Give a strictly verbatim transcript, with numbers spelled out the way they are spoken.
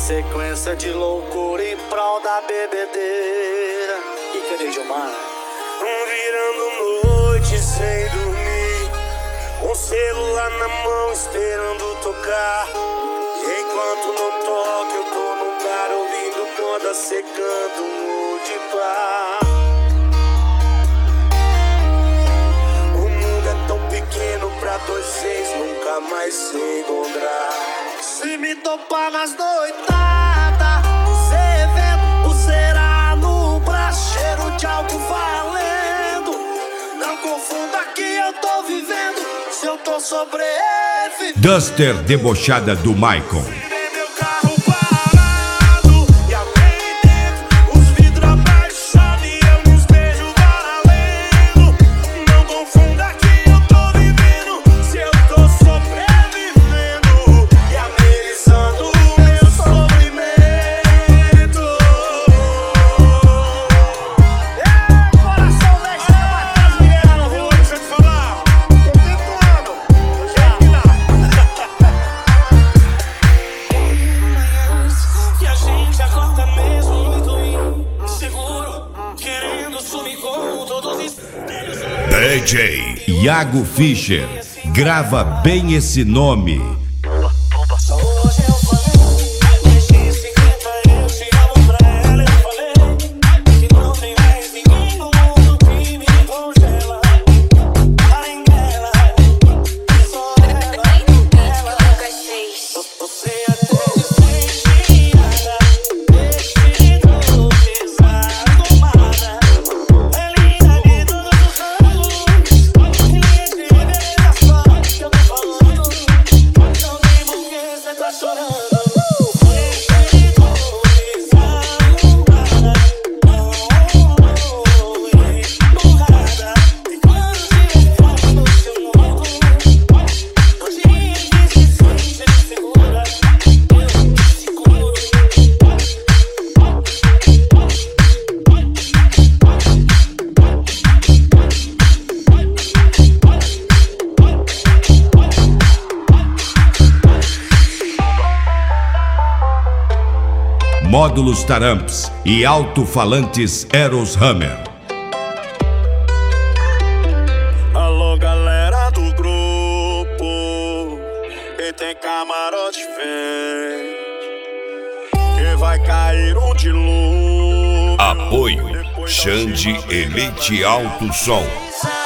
sequência de loucura em prol da bebedeira. E cadê Gilmar? Virando noite sem dormir, com o celular na mão esperando tocar. E enquanto não toca eu tô no bar ouvindo moda secando um de pá. O mundo é tão pequeno pra dois seis nunca mais se encontrar. Se me topar nas noitadas, cê vendo pulseira no braço, cheiro de álcool valendo. Não confunda que eu tô vivendo, se eu tô sobrevivendo. Duster debochada do Michael. D J Iago Fischer, grava bem esse nome. Módulos Taramps e alto-falantes Eros Hammer. Alô galera do grupo, quem tem camarote vem, que vai cair um de luz. Apoio Xande Elite Alto Som.